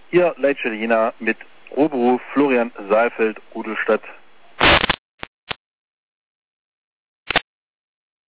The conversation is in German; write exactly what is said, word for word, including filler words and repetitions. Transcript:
Ihr Leitstelle Jena mit Ruhrberuf Florian Saalfeld, Rudolstadt